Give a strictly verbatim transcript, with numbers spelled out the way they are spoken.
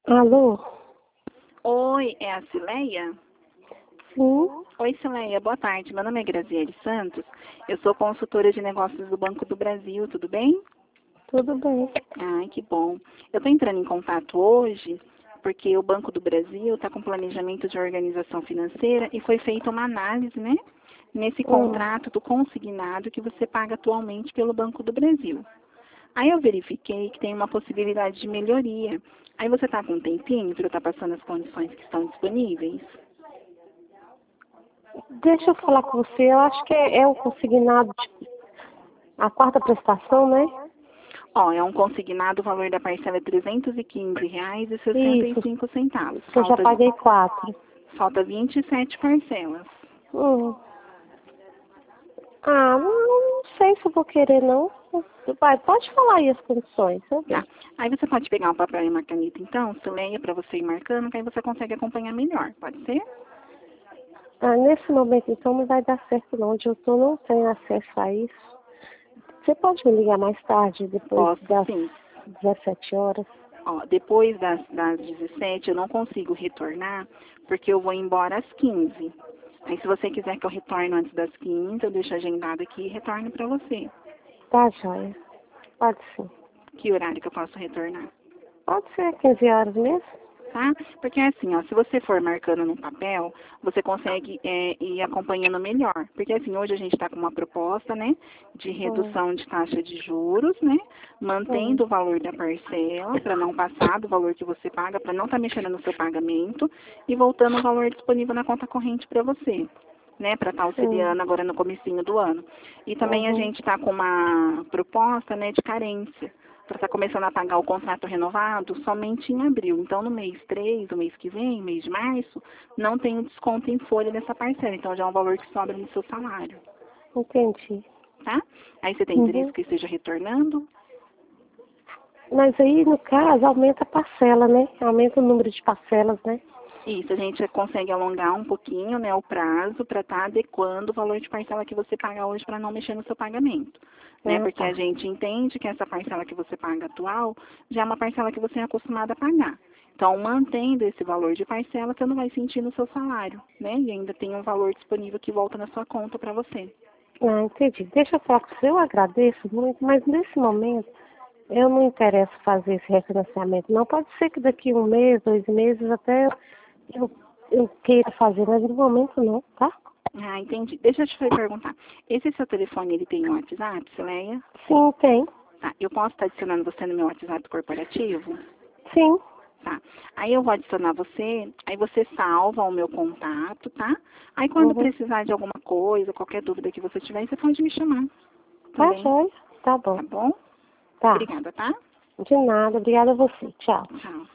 Alô? Oi, é a Cileia? Sim, Oi, Cileia, boa tarde. Meu nome é Graziele Santos. Eu sou consultora de negócios do Banco do Brasil, tudo bem? tudo bem. Ai, que bom. Eu estou entrando em contato hoje porque o Banco do Brasil está com planejamento de organização financeira e foi feita uma análise, né? Nesse Hum, contrato do consignado que você paga atualmente pelo Banco do Brasil. Aí eu verifiquei que tem uma possibilidade de melhoria. Aí você está com um tempinho para eu estar passando as condições que estão disponíveis? deixa eu falar com você. Eu acho que é, é o consignado, de- a quarta prestação, né? Ó, é um consignado, o valor da parcela é trezentos e quinze reais e sessenta e Isso, cinco centavos. que eu já Falta, paguei quatro. falta vinte e sete parcelas. Hum. Ah, não, não sei se eu vou querer, não. Vai, pode falar aí as condições, né? Tá. Aí você pode pegar um papel e uma caneta, então, se leia para você ir marcando, que aí você consegue acompanhar melhor. Pode ser? Ah, nesse momento, então, não vai dar certo, não. Onde eu tô, não tenho acesso a isso. Você pode me ligar mais tarde, depois Posso das sim. dezessete horas? Ó, depois das, das dezessete eu não consigo retornar, porque eu vou embora às quinze. Aí se você quiser que eu retorne antes das quinze, eu deixo agendado aqui e retorno para você. Tá, joia. Pode sim. Que horário que eu posso retornar? Pode ser quinze horas mesmo? Tá? Porque assim, ó, se você for marcando no papel, você consegue é, ir acompanhando melhor. Porque assim, hoje a gente está com uma proposta, né, de Hum, redução de taxa de juros, né, hum, mantendo o valor da parcela para não passar do valor que você paga, para não estar mexendo no seu pagamento e voltando o valor disponível na conta corrente para você, né, para estar sim. auxiliando agora no comecinho do ano. E também a Uhum. gente está com uma proposta, né, de carência para estar começando a pagar o contrato renovado somente em abril. Então, no mês três, o mês que vem, mês de março, não tem o desconto em folha dessa parcela. Então, já é um valor que sobra no seu salário, Entendi. tá? Aí você tem interesse Uhum. que esteja retornando? Mas aí, no caso, aumenta a parcela, né? Aumenta o número de parcelas, né? Isso, a gente consegue alongar um pouquinho, né, o prazo para estar adequando o valor de parcela que você paga hoje para não mexer no seu pagamento, né? Ah, Porque a tá. gente entende que essa parcela que você paga atual já é uma parcela que você é acostumado a pagar. Então, mantendo esse valor de parcela, você não vai sentir no seu salário, né? E ainda tem um valor disponível que volta na sua conta para você. Ah, entendi. Deixa eu falar com você. Eu agradeço muito, mas nesse momento eu não interesso fazer esse refinanciamento. Não, pode ser que daqui um mês, dois meses, até eu, eu queira fazer, mas no momento não, tá? Ah, entendi. Deixa eu te perguntar. Esse seu telefone, ele tem um WhatsApp, Cileia? Sim, tem. Tá. Eu posso estar adicionando você no meu WhatsApp corporativo? Sim. Tá. Aí eu vou adicionar você, aí você salva o meu contato, tá? Aí quando Uhum. precisar de alguma coisa, qualquer dúvida que você tiver, você pode me chamar Tá, também, joia. Tá bom. tá bom? Tá. Obrigada, tá? De nada. Obrigada a você. Tchau. Tchau.